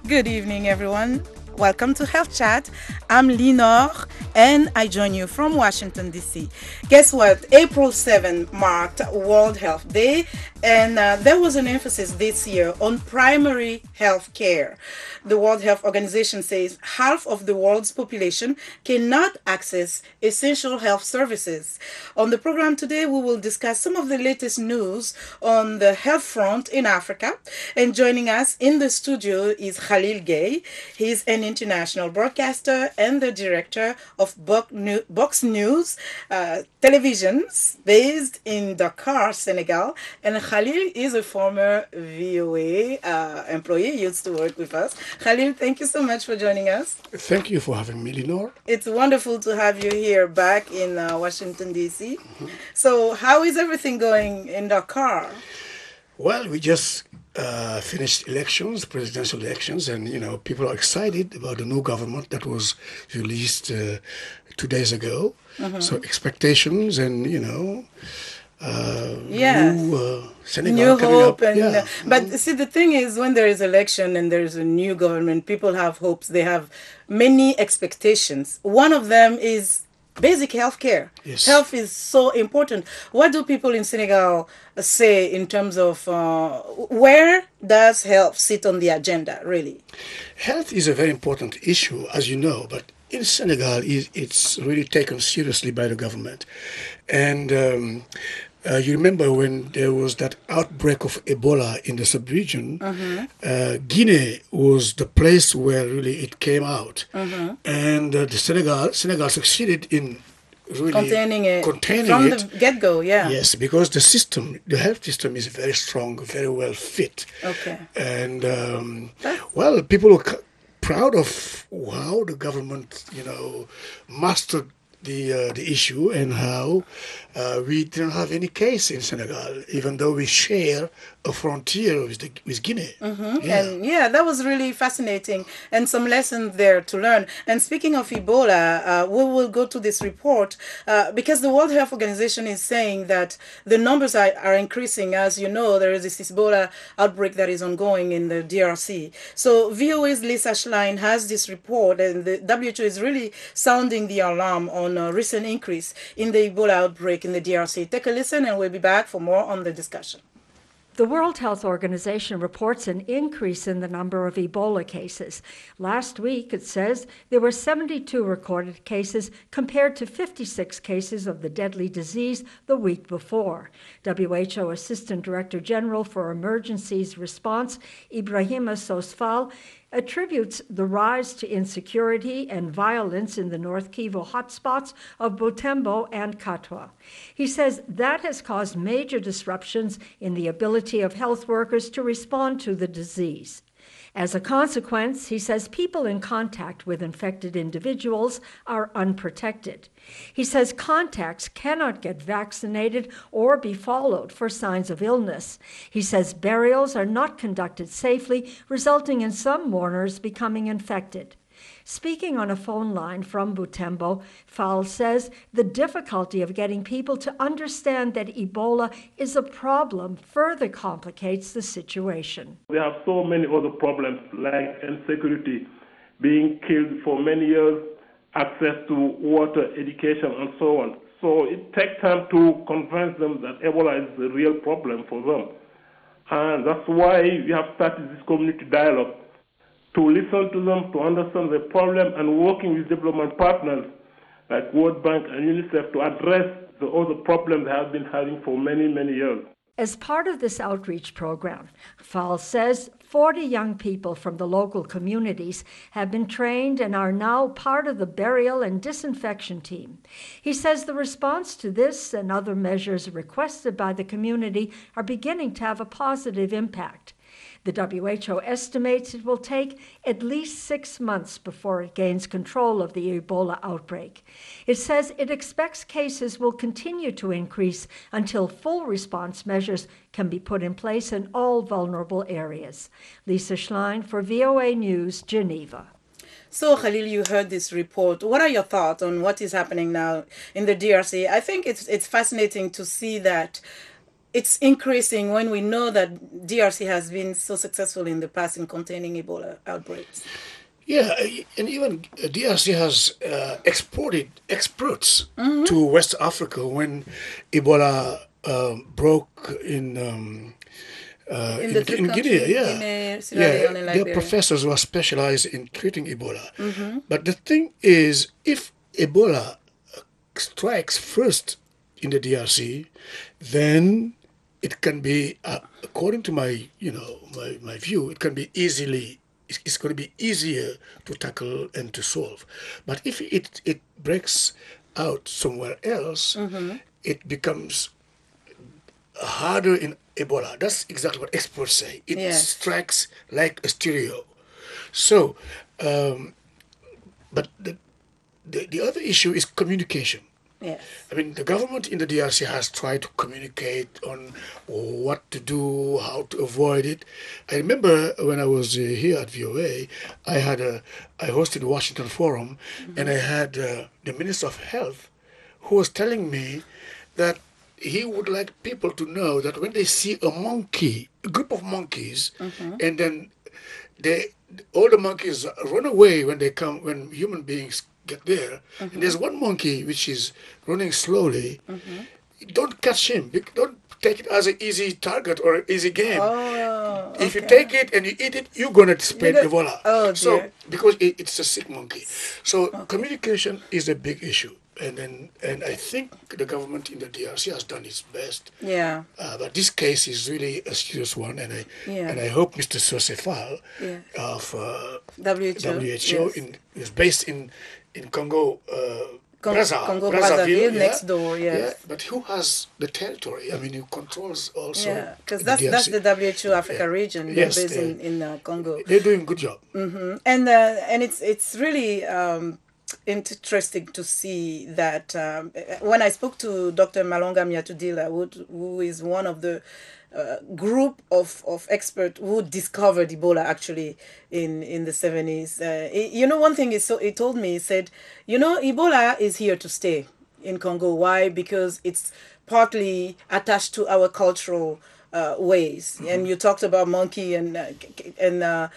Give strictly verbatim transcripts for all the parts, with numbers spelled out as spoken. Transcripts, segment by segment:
Good evening, everyone. Welcome to Health Chat. I'm Lenore and I join you from Washington, D C. Guess what? April seventh marked World Health Day, and uh, there was an emphasis this year on primary health care. The World Health Organization says half of the world's population cannot access essential health services. On the program today, we will discuss some of the latest news on the health front in Africa. And joining us in the studio is Khalil Gay. He's an international broadcaster and the director of Box News uh, televisions based in Dakar, Senegal. And Khalil is a former V O A uh, employee, used to work with us. Khalil, thank you so much for joining us. Thank you for having me, Lenore. It's wonderful to have you here back in uh, Washington, D C. Mm-hmm. So how is everything going in Dakar? Well, we just uh, finished elections, presidential elections, and, you know, people are excited about the new government that was released uh, two days ago. Mm-hmm. So expectations and, you know, uh, yes. new uh, Senegal new hope. Up. And, yeah. uh, but mm-hmm. see, the thing is, when there is election and there is a new government, people have hopes. They have many expectations. One of them is basic health care. Yes. Health is so important. What do people in Senegal say in terms of uh, where does health sit on the agenda, really? Health is a very important issue, as you know, but in Senegal, it's really taken seriously by the government. And um, uh, you remember when there was that outbreak of Ebola in the sub-region, mm-hmm. uh, Guinea was the place where really it came out. Mm-hmm. And uh, the Senegal, Senegal succeeded in really containing it containing from it. the get-go, yeah. Yes, because the system, the health system is very strong, very well fit. Okay. And, um, well, people are proud of how the government, you know, mastered the uh, the issue and how uh, we didn't have any case in Senegal, even though we share a frontier with the, with Guinea. Mm-hmm. Yeah. And yeah, that was really fascinating and some lessons there to learn. And speaking of Ebola, uh, we will go to this report uh, because the World Health Organization is saying that the numbers are, are increasing. As you know, there is this Ebola outbreak that is ongoing in the D R C. So V O A's Lisa Schlein has this report, and the W H O is really sounding the alarm on a recent increase in the Ebola outbreak in the D R C. Take a listen and we'll be back for more on the discussion. The World Health Organization reports an increase in the number of Ebola cases. Last week, it says, there were seventy-two recorded cases compared to fifty-six cases of the deadly disease the week before. W H O Assistant Director General for Emergencies Response, Ibrahima Sosfal, attributes the rise to insecurity and violence in the North Kivu hotspots of Butembo and Katwa. He says that has caused major disruptions in the ability of health workers to respond to the disease. As a consequence, he says people in contact with infected individuals are unprotected. He says contacts cannot get vaccinated or be followed for signs of illness. He says burials are not conducted safely, resulting in some mourners becoming infected. Speaking on a phone line from Butembo, Fall says the difficulty of getting people to understand that Ebola is a problem further complicates the situation. We have so many other problems like insecurity, being killed for many years, access to water, education, and so on. So it takes time to convince them that Ebola is a real problem for them. And that's why we have started this community dialogue, to listen to them, to understand the problem, and working with development partners like World Bank and UNICEF to address the other problems they have been having for many, many years. As part of this outreach program, Fall says forty young people from the local communities have been trained and are now part of the burial and disinfection team. He says the response to this and other measures requested by the community are beginning to have a positive impact. The W H O estimates it will take at least six months before it gains control of the Ebola outbreak. It says it expects cases will continue to increase until full response measures can be put in place in all vulnerable areas. Lisa Schlein for V O A News, Geneva. So, Khalil, you heard this report. What are your thoughts on what is happening now in the D R C? I think it's it's fascinating to see that it's increasing when we know that D R C has been so successful in the past in containing Ebola outbreaks? Yeah, and even D R C has uh, exported experts mm-hmm. to West Africa when Ebola uh, broke in um, uh, in, in, the in Guinea. Yeah, Guinea, Sierra Leone, yeah, and they're professors who are specialized in treating Ebola. Mm-hmm. But the thing is, if Ebola strikes first in the D R C, then it can be, uh, according to my, you know, my, my view, it can be easily, it's, it's going to be easier to tackle and to solve. But if it, it breaks out somewhere else, mm-hmm. it becomes harder in Ebola. That's exactly what experts say. It yes. strikes like a stereo. So, um, but the, the, the other issue is communication. Yes. I mean, the government in the D R C has tried to communicate on what to do, how to avoid it. I remember when I was uh, here at V O A, I had a, I hosted the Washington Forum, mm-hmm. and I had uh, the Minister of Health who was telling me that he would like people to know that when they see a monkey, a group of monkeys, mm-hmm. and then they, all the monkeys run away when they come, when human beings get there, mm-hmm. and there's one monkey which is running slowly. Mm-hmm. Don't catch him. Don't take it as an easy target or an easy game. Oh, okay. If you take it and you eat it, you're gonna spread gonna, Ebola. Oh, so dear. because it, it's a sick monkey, so okay. communication is a big issue, and then and I think the government in the D R C has done its best. Yeah. Uh, but this case is really a serious one, and I yeah. and I hope Mister Sosefal yeah. of uh, W H O, W H O yes. in, is based in in Congo. Uh, Con- Brazza, Congo Brazzaville, Brazzaville, yeah? next door, yes. Yeah, but who has the territory? I mean, who controls also? Yeah, because the that's D R C. that's the W H O Africa yeah. region. They're Yes, based uh, in in uh, Congo. They're doing a good job. Mm-hmm. And uh, and it's it's really um, interesting to see that um, when I spoke to Doctor Malonga Miatudila, who, who is one of the uh, group of, of experts who discovered Ebola actually in, in the seventies. Uh, you know, one thing is, so he told me, he said, you know, Ebola is here to stay in Congo. Why? Because it's partly attached to our cultural uh, ways. Mm-hmm. And you talked about monkey and uh, and uh,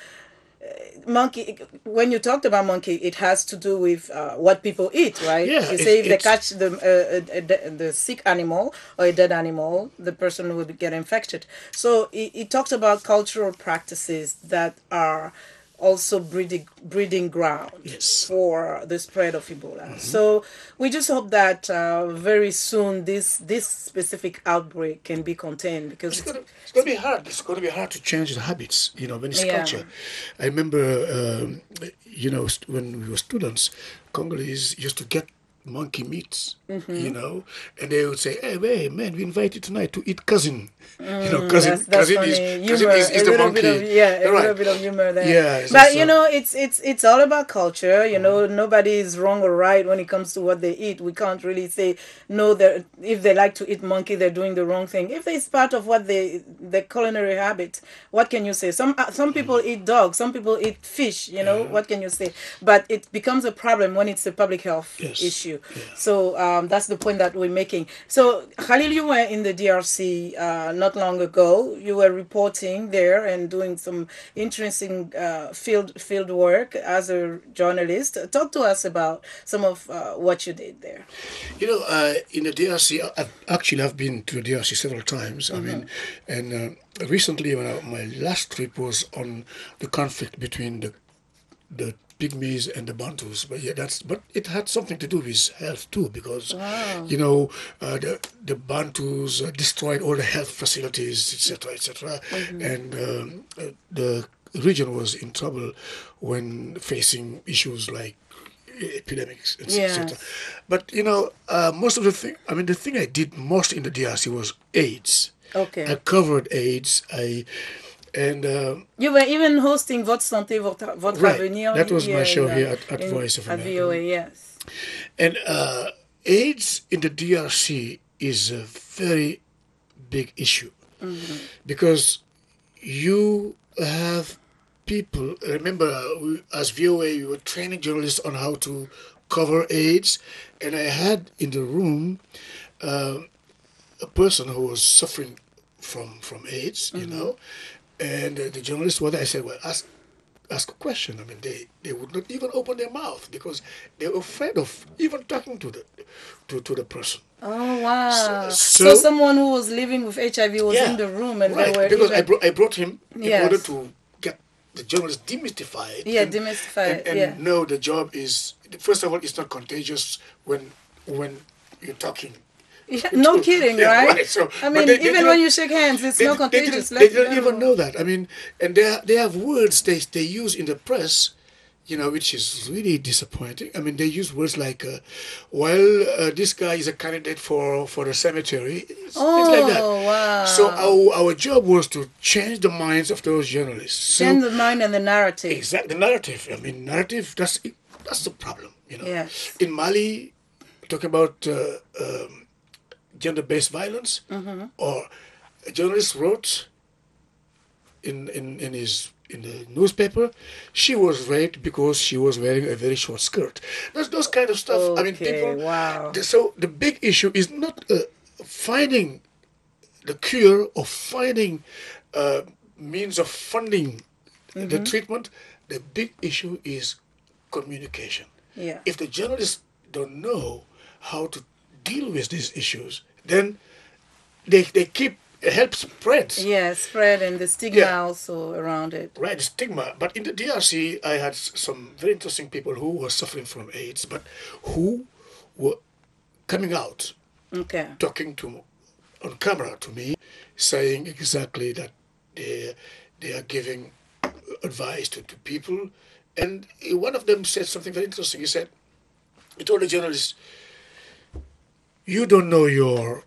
monkey. When you talked about monkey, it has to do with uh, what people eat, right? Yeah, you say if they it's... catch the uh, a, a, the sick animal or a dead animal, the person will get infected. So he, he talked about cultural practices that are also breeding breeding ground yes. for the spread of Ebola. Mm-hmm. So we just hope that uh, very soon this this specific outbreak can be contained, because it's gonna, it's gonna be hard. It's gonna be hard to change the habits, you know, when it's yeah. culture. I remember, um, you know, when we were students, Congolese used to get monkey meats, mm-hmm. you know, and they would say, "Hey, hey, man, we invite you tonight to eat cousin." Mm, you know, cousin, that's, that's cousin is, humor, cousin is, is a the little monkey. Bit of, yeah, a right. little bit of humor there. Yeah, but also, you know, it's it's it's all about culture. You know, mm-hmm. nobody is wrong or right when it comes to what they eat. We can't really say no. That if they like to eat monkey, they're doing the wrong thing. If it's part of what they their culinary habit, what can you say? Some uh, some people mm-hmm. eat dog, some people eat fish. You know, yeah. what can you say? But it becomes a problem when it's a public health yes. issue. Yeah. So um, that's the point that we're making. So Khalil, you were in the D R C uh, not long ago. You were reporting there and doing some interesting uh, field field work as a journalist. Talk to us about some of uh, what you did there. You know, uh, in the D R C, I've, actually I've been to the D R C several times. Mm-hmm. I mean, and uh, recently when I, my last trip was on the conflict between the the Pygmies and the Bantus, but yeah, that's but it had something to do with health too, because wow. you know uh, the the Bantus uh, destroyed all the health facilities, et cetera, et cetera, mm-hmm. and um, uh, the region was in trouble when facing issues like epidemics, et cetera. Yes. But you know, uh, most of the thing, I mean, the thing I did most in the D R C was AIDS. Okay. I covered AIDS. I And uh, you were even hosting Votre Santé, Votre, votre right. Avenir. That was my show in, here at, at in, Voice of America. At V O A, yes. And uh, AIDS in the D R C is a very big issue, mm-hmm. because you have people. Remember, we, as V O A, we were training journalists on how to cover AIDS, and I had in the room uh, a person who was suffering from from AIDS, you mm-hmm. know, and uh, the journalists were there. I said, well, ask ask a question. I mean, they, they would not even open their mouth because they were afraid of even talking to the to, to the person. Oh wow! So, so, so someone who was living with H I V was yeah, in the room, and right, they were because even... I brought I brought him in yes. order to get the journalist demystified. Yeah, and, demystify and, it. And yeah. no, the job is first of all, it's not contagious when when you're talking. Yeah, no kidding, yeah, right? right. So, I mean, they, they even when you shake hands, it's they, not contagious. They didn't, they didn't even know that. I mean, and they they have words they they use in the press, you know, which is really disappointing. I mean, they use words like, uh, "Well, uh, this guy is a candidate for for the cemetery," it's, oh, things like that. Wow! So our our job was to change the minds of those journalists. Change so, the mind and the narrative. Exactly, the narrative. I mean, narrative. That's that's the problem. You know, yes. In Mali, talking about. Uh, um, gender-based violence, mm-hmm. or a journalist wrote in, in, in his in the newspaper, she was raped because she was wearing a very short skirt. Those those kind of stuff. Okay, I mean, people. Wow. The, so the big issue is not uh, finding the cure or finding uh, means of funding mm-hmm. the treatment. The big issue is communication. Yeah. If the journalists don't know how to deal with these issues, then they they keep help spread. Yeah, spread and the stigma yeah. also around it. Right, stigma. But in the D R C, I had some very interesting people who were suffering from AIDS, but who were coming out, okay, talking to on camera to me, saying exactly that they they are giving advice to, to people. And one of them said something very interesting. He said, he told the journalist, "You don't know your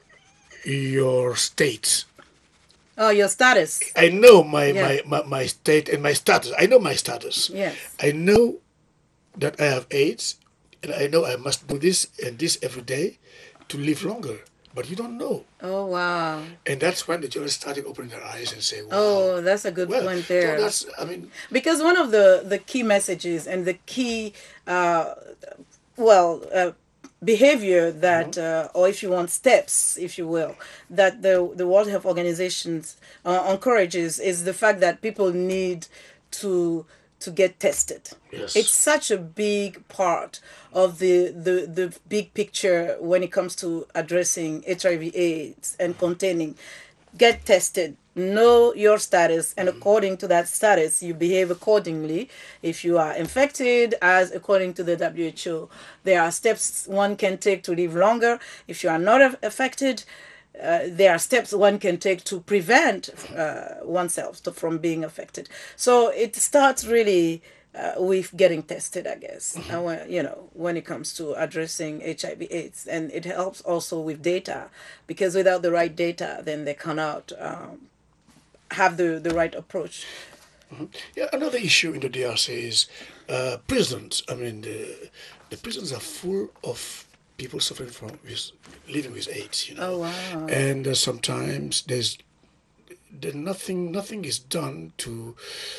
your state." Oh, your status. I know my, yeah. my, my, my state and my status. I know my status. Yes. I know that I have AIDS, and I know I must do this and this every day to live longer. But you don't know. Oh, wow. And that's when the journalists started opening their eyes and saying, wow. Oh, that's a good well, point there. So that's, I mean... Because one of the, the key messages and the key, uh, well... Uh, behavior that, uh, or if you want steps, if you will, that the the World Health Organization uh, encourages is the fact that people need to to get tested. Yes. It's such a big part of the, the, the big picture when it comes to addressing H I V AIDS and containing. Get tested, know your status, and according to that status, you behave accordingly. If you are infected, as according to the W H O, there are steps one can take to live longer. If you are not affected, uh, there are steps one can take to prevent uh, oneself to, from being affected. So it starts really uh, with getting tested, I guess, mm-hmm. uh, when, you know, when it comes to addressing H I V AIDS. And it helps also with data, because without the right data, then they cannot um, have the, the right approach. Mm-hmm. Yeah, another issue in the D R C is uh, prisons. I mean, the, the prisons are full of people suffering from with, living with AIDS, you know. Oh, wow. And uh, sometimes there's, there's nothing nothing is done to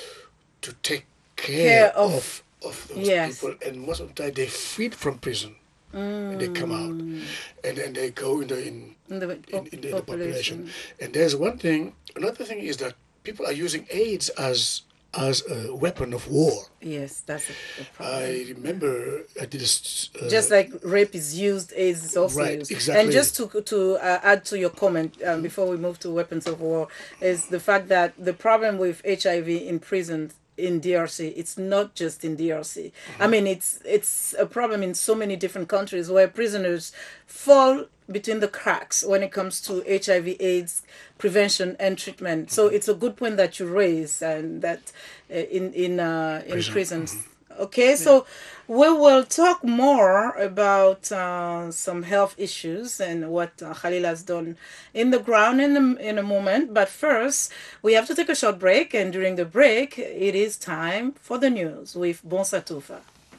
to take care, care of, of, of those yes. people. And most of the time, they're freed from prison. Mm. And they come out, and then they go in the in, in, the, in, in, in the population. And there's one thing. Another thing is that people are using AIDS as as a weapon of war. Yes, that's a, a problem. I remember I did a, uh, just like rape is used, AIDS is also right, used. Exactly. And just to to uh, add to your comment um, before we move to weapons of war, is the fact that the problem with H I V in prisons in D R C, it's not just in D R C. Mm-hmm. I mean, it's it's a problem in so many different countries where prisoners fall between the cracks when it comes to H I V AIDS prevention and treatment. So it's a good point that you raise, and that uh, in in uh, in Prison. prisons. Mm-hmm. Okay, yeah. So we will talk more about uh, some health issues and what uh, Khalil has done in the ground in a, in a moment. But first, we have to take a short break, and during the break, it is time for the news with Bonsa Tufa.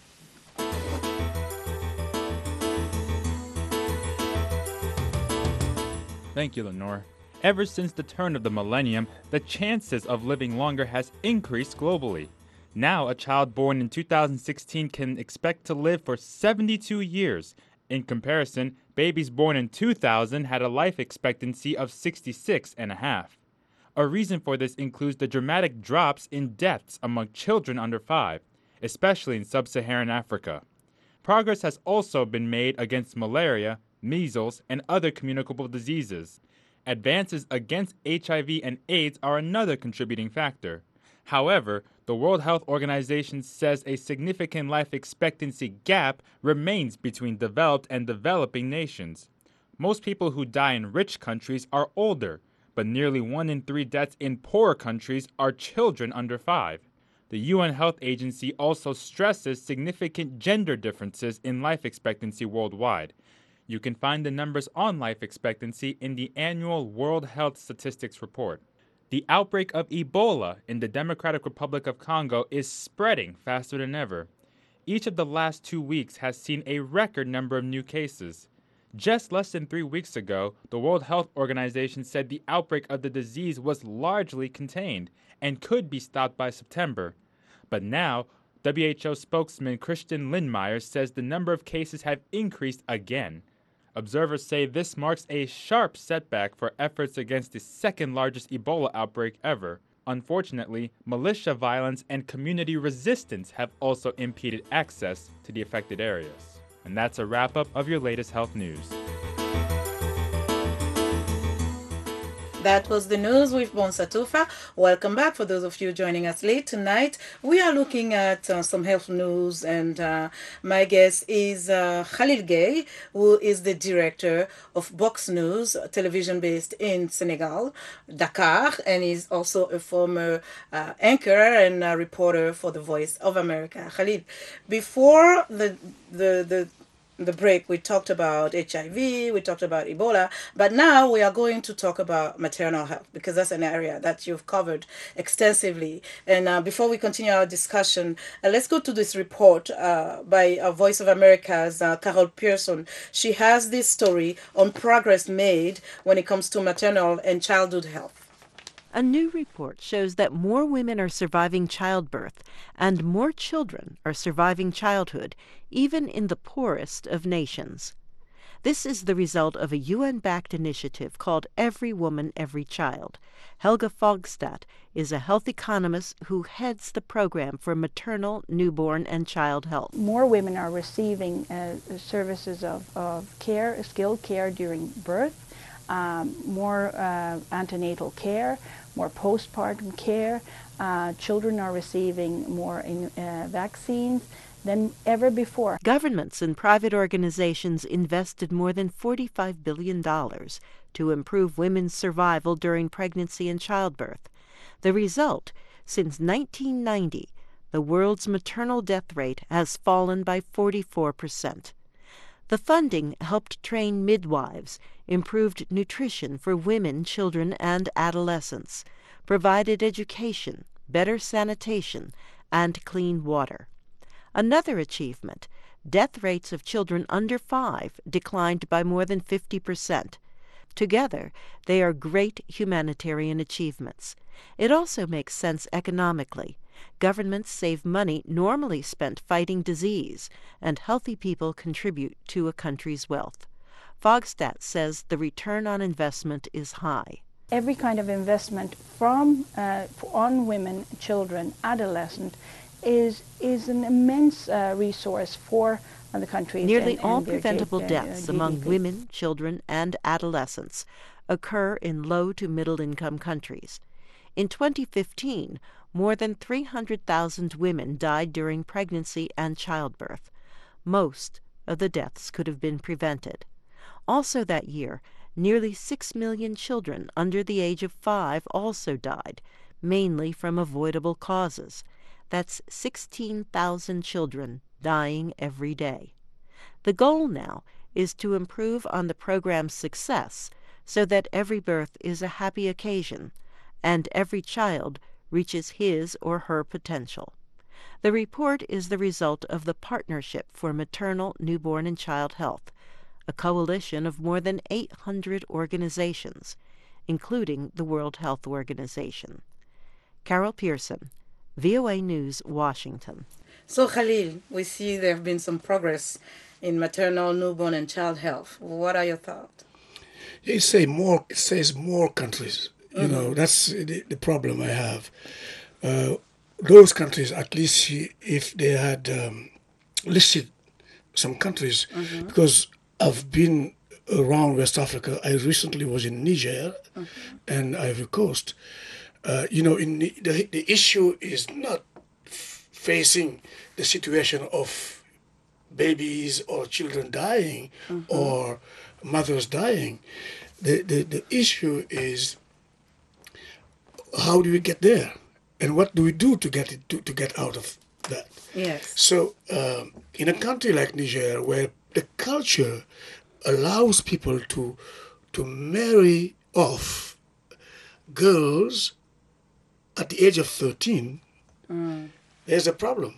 Thank you, Lenore. Ever since the turn of the millennium, the chances of living longer has increased globally. Now, a child born in two thousand sixteen can expect to live for seventy-two years. In comparison, Babies born in two thousand had a life expectancy of sixty-six and a half. A reason for this includes the dramatic drops in deaths among children under five, especially in sub-Saharan Africa. Progress has also been made against malaria, measles, and other communicable diseases. Advances against H I V and AIDS are another contributing factor. However, the World Health Organization says a significant life expectancy gap remains between developed and developing nations. Most people who die in rich countries are older, but nearly one in three deaths in poorer countries are children under five. The U N Health Agency also stresses significant gender differences in life expectancy worldwide. You can find the numbers on life expectancy in the annual World Health Statistics Report. The outbreak of Ebola in the Democratic Republic of Congo is spreading faster than ever. Each of the last two weeks has seen a record number of new cases. Just less than three weeks ago, the World Health Organization said the outbreak of the disease was largely contained and could be stopped by September. But now, W H O spokesman Christian Lindmeier says the number of cases have increased again. Observers say this marks a sharp setback for efforts against the second largest Ebola outbreak ever. Unfortunately, militia violence and community resistance have also impeded access to the affected areas. And that's a wrap-up of your latest health news. That was the news with Bonsa Tufa. Welcome back for those of you joining us late tonight. We are looking at uh, some health news, and uh, my guest is uh, Khalil Gueye, who is the director of Box News, television based in Senegal, Dakar, and is also a former uh, anchor and uh, reporter for the Voice of America. Khalil, before the the the the break, we talked about H I V, we talked about Ebola, but now we are going to talk about maternal health, because that's an area that you've covered extensively. And uh, before we continue our discussion, uh, let's go to this report uh, by uh, Voice of America's uh, Carol Pearson. She has this story on progress made when it comes to maternal and childhood health. A new report shows that more women are surviving childbirth and more children are surviving childhood, even in the poorest of nations. This is the result of a U N-backed initiative called Every Woman, Every Child. Helga Fogstad is a health economist who heads the program for maternal, newborn, and child health. More women are receiving uh, services of, of care, skilled care during birth, um, more uh, antenatal care, more postpartum care. Uh, children are receiving more in, uh, vaccines than ever before. Governments and private organizations invested more than forty-five billion dollars to improve women's survival during pregnancy and childbirth. The result, since nineteen ninety, the world's maternal death rate has fallen by forty-four percent. The funding helped train midwives, improved nutrition for women, children, and adolescents, provided education, better sanitation, and clean water. Another achievement, death rates of children under five declined by more than fifty percent. Together, they are great humanitarian achievements. It also makes sense economically. Governments save money normally spent fighting disease, and healthy people contribute to a country's wealth. Fogstad says the return on investment is high. Every kind of investment from uh, on women, children, adolescents is is an immense uh, resource for uh, the countries. Nearly and, all and their preventable G- deaths uh, among G D P. women, children, and adolescents occur in low to middle income countries. In twenty fifteen, more than three hundred thousand women died during pregnancy and childbirth. Most of the deaths could have been prevented. Also that year, nearly six million children under the age of five also died, mainly from avoidable causes. That's sixteen thousand children dying every day. The goal now is to improve on the program's success so that every birth is a happy occasion and every child reaches his or her potential. The report is the result of the Partnership for Maternal, Newborn, and Child Health, a coalition of more than eight hundred organizations, including the World Health Organization. Carol Pearson, V O A News, Washington. So Khalil, we see there have been some progress in maternal, newborn, and child health. What are your thoughts? It say more. It says more countries. You mm-hmm. know, that's the, the problem I have. Uh, those countries, at least if they had um, listed some countries, mm-hmm. because I've been around West Africa. I recently was in Niger mm-hmm. and Ivory Coast. Uh, you know, in the, the, the issue is not f- facing the situation of babies or children dying mm-hmm. or mothers dying. The, the the issue is how do we get there, and what do we do to get it to, to get out of that? Yes. So um, in a country like Niger, where the culture allows people to to marry off girls at the age of thirteen, mm. there's a problem.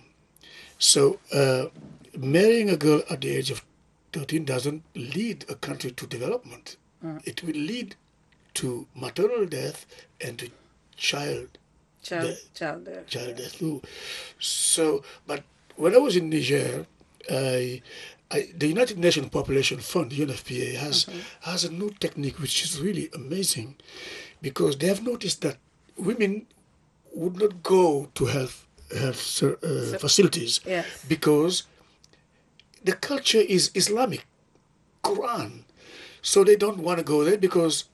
So uh, marrying a girl at the age of thirteen doesn't lead a country to development. Mm. It will lead to maternal death and to child child death. Child death. Child Yeah. death too. So, but when I was in Niger, I, I, the United Nations Population Fund, U N F P A, has mm-hmm. has a new technique which is really amazing, because they have noticed that women would not go to health health uh, so, facilities yes. because the culture is Islamic, Quran, so they don't want to go there because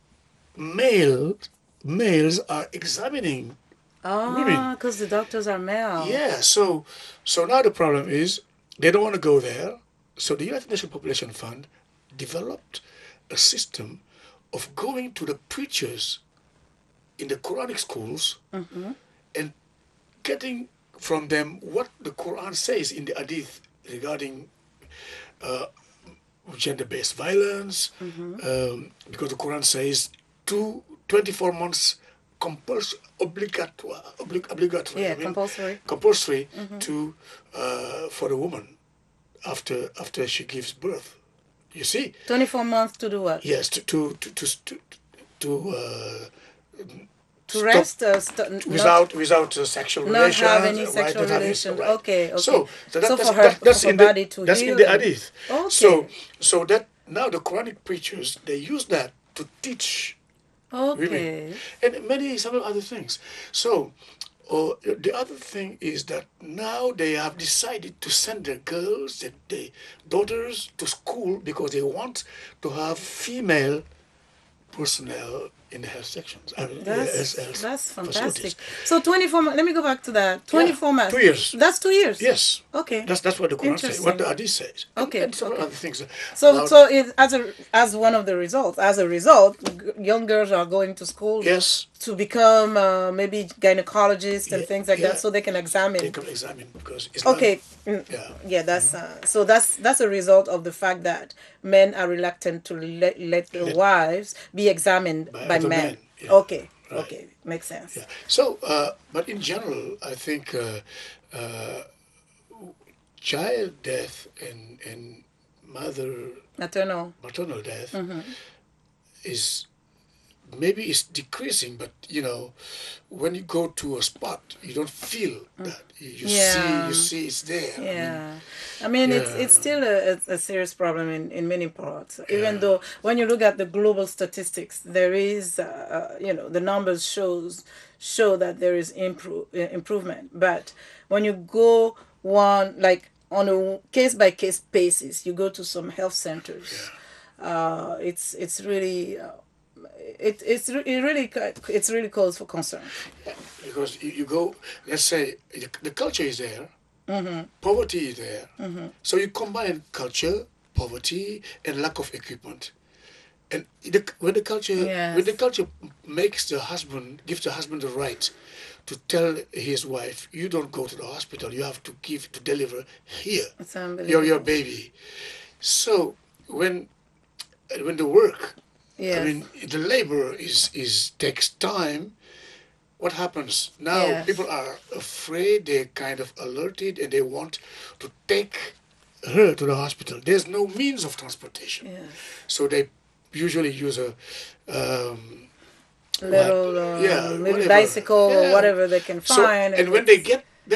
male males are examining oh, women. because the doctors are male. Yeah, so so now the problem is they don't want to go there. So the United Nations Population Fund developed a system of going to the preachers in the Quranic schools mm-hmm. and getting from them what the Quran says in the Hadith regarding uh, gender-based violence, mm-hmm. um, because the Quran says two, twenty-four months compulsory, obligatory, oblig, obligatory, yeah, I mean, compulsory, compulsory mm-hmm. to uh, for the woman after after she gives birth. You see, twenty-four months to do what? Yes, to to to to to, to uh, to rest uh, st- without without uh, sexual not relations, have any right, sexual have relations. right. Okay, okay. So, so, that, so that's, for her, that, that's for in body the, to that's heal in the and- Hadith. Okay. So so that now the Quranic preachers, they use that to teach okay. women and many several other things. So uh, the other thing is that now they have decided to send their girls, their, their daughters to school because they want to have female personnel in the health sections. I mean, That's, health, health that's fantastic. facilities. So twenty-four months, let me go back to that. twenty-four Yeah, months. two years. That's two years? Yes. Okay. That's that's what the Quran says, what the Interesting. Hadith says. Okay, And, and several okay. other things. So, about- so it, as a as one of the results, as a result, g- young girls are going to school yes, to become uh, maybe gynecologists and Yeah, things like yeah. that, so they can examine. they can examine because it's not- Okay, mm, Yeah. yeah, that's uh, so that's that's a result of the fact that men are reluctant to let let their Let- wives be examined By by, other men. men, yeah. Okay, Right. okay, makes sense. Yeah. So, uh, but in general, I think uh, uh, child death and and mother Maternal. maternal death Mm-hmm. is maybe it's decreasing, but you know, when you go to a spot, you don't feel that. You, you Yeah. see, you see, it's there. I mean, Yeah, I mean it's Yeah. it's still a, a, a serious problem in, in many parts. Even Yeah. though when you look at the global statistics, there is uh, uh, you know the numbers shows show that there is improve uh, improvement. But when you go one like on a case by case basis, you go to some health centers. Uh, it's it's really. Uh, it, it's re- it really ca- it's really calls for concern. because you, you go, let's say the, the culture is there, Mm-hmm. poverty is there, so you combine culture, poverty, and lack of equipment. And the, when the culture, Yes. when the culture makes the husband, gives the husband the right to tell his wife, you don't go to the hospital, you have to give, to deliver here, It's your, unbelievable. your baby. So when, when the work, Yes. I mean, the labor is, is takes time. What happens now? Yes. People are afraid. They're kind of alerted, and they want to take her to the hospital. There's no means of transportation, Yes. so they usually use a um, Little what- uh, yeah, maybe whatever. bicycle or Yeah. whatever they can So, find. and when they get there,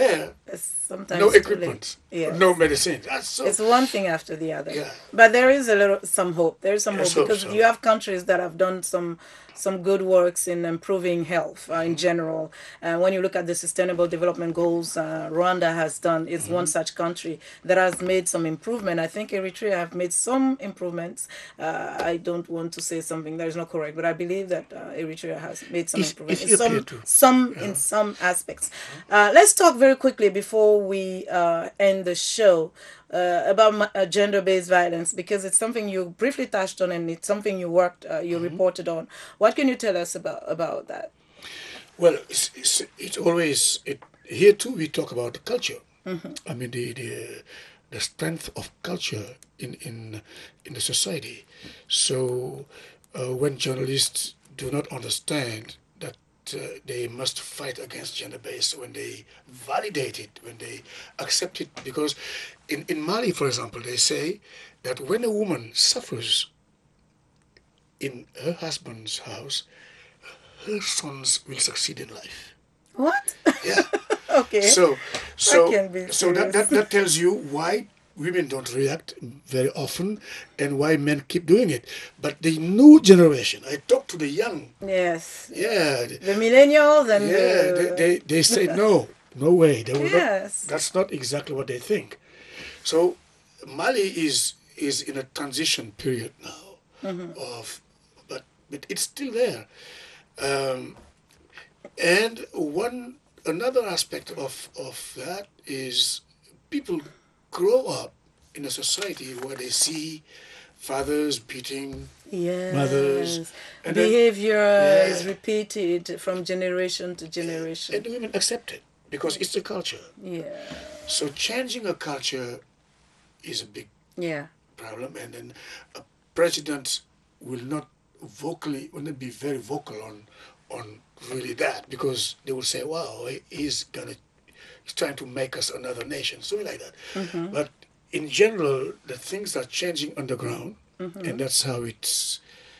It's sometimes no too equipment, late. Yes. no medicine. That's so. It's one thing after the other. Yeah. But there is a little some hope. There is some Let's hope hope because so. you have countries that have done some some good works in improving health uh, in general. Uh, when you look at the Sustainable Development Goals, uh, Rwanda has done is one such country that has made some improvement. I think Eritrea have made some improvements. Uh, I don't want to say something that is not correct, but I believe that uh, Eritrea has made some Eth- improvement in Ethiopia some too. some in some aspects. Uh, let's talk very quickly before we uh, end the show uh, about ma- uh, gender-based violence because it's something you briefly touched on and it's something you worked, uh, you reported on. What can you tell us about about that? Well, it's, it's, it's always it, here too. We talk about the culture. I mean the, the the strength of culture in in in the society. So uh, when journalists do not understand that uh, they must fight against gender-based, when they validate it, when they accept it, because in in Mali, for example, they say that when a woman suffers in her husband's house, her sons will succeed in life. What? Yeah. Okay. So, so, can be so that, serious. that that tells you why women don't react very often and why men keep doing it. But the new generation, I talk to the young, Yes. yeah, The millennials and yeah, the, they, they, they say no, no way. They will Yes. not, that's not exactly what they think. So Mali is is in a transition period now of, but but it's still there. Um, and one another aspect of of that is people grow up in a society where they see fathers beating yes. mothers, and then- behavior Yeah. is repeated from generation to generation. and the women accept it because it's the culture. Yeah. So changing a culture is a big Yeah. problem, and then a president will not vocally will not be very vocal on on really that because they will say, "Wow, he- he's gonna he's trying to make us another nation," something like that. But in general, the things are changing underground, and that's how it's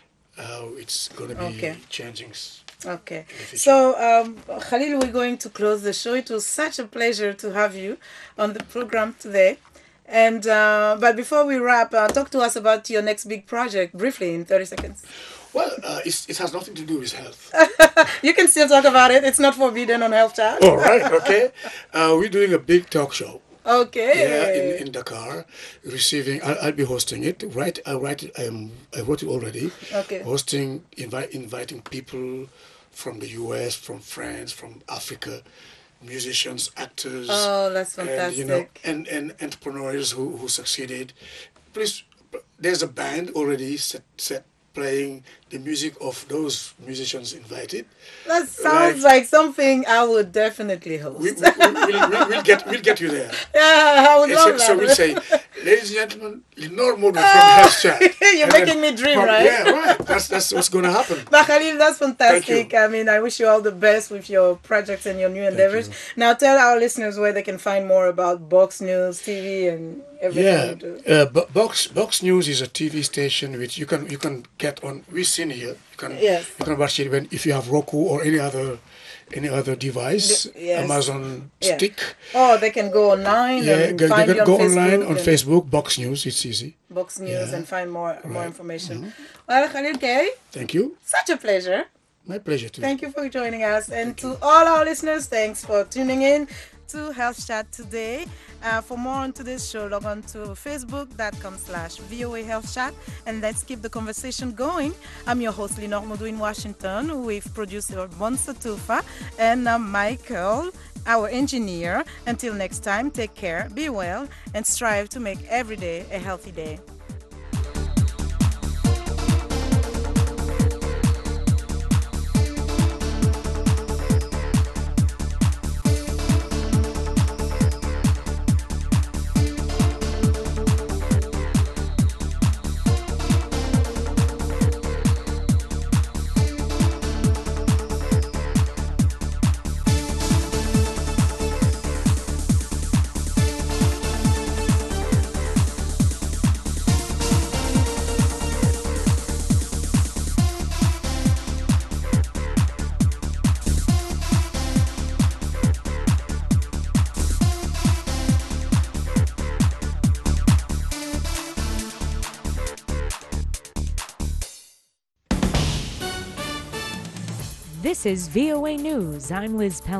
how it's gonna be Okay. changing. s- Okay. future. So, um, Khalil, we're going to close the show. It was such a pleasure to have you on the program today. And uh, but before we wrap, uh, talk to us about your next big project briefly in thirty seconds. Well, uh, it's, it has nothing to do with health. You can still talk about it. It's not forbidden on Health Chat. All right, okay. Uh, we're doing a big talk show. Okay. Yeah, in, in Dakar, receiving. I'll, I'll be hosting it. Right, I write it. I'm, I wrote it already. Okay. Hosting, invite, inviting people from the U S, from France, from Africa, musicians, actors. Oh, that's And, you know, fantastic. and, and entrepreneurs who, who succeeded. Please, there's a band already set, set playing the music of those musicians invited. That sounds like, something I would definitely host. We, we, we, we'll, we'll, we'll get we'll get you there. Yeah, I would And love so, that. so we'll say, ladies and gentlemen, Lenore Modu from Health Chat. You're And then- making me dream, Well, right? Yeah, right. That's that's what's going to happen. But Khalil, that's fantastic. Thank you. I mean, I wish you all the best with your projects and your new endeavors. Now, tell our listeners where they can find more about Box News T V and everything Yeah, you do. uh, Bo- Box Box News is a T V station which you can you can get on. We've seen here. You can Yes. you can watch it when if you have Roku or any other any other device, The- yes. Amazon Yeah. Stick. Oh, they can go online Yeah, and go, find you you can on go Facebook online on and Facebook, Box News. It's easy. Box News Yeah. and find more more Right. information. Well, Khalil Kay, Thank you. such a pleasure. My pleasure too. Thank you for joining us. And to all our listeners, thanks for tuning in to Health Chat today. Uh, for more on today's show, log on to facebook.com slash VOA Health Chat and let's keep the conversation going. I'm your host, Lenore Modu in Washington, with producer Bonsa Tufa and uh, Michael, our engineer. Until next time, take care, be well, and strive to make every day a healthy day. This is V O A News. I'm Liz Pell.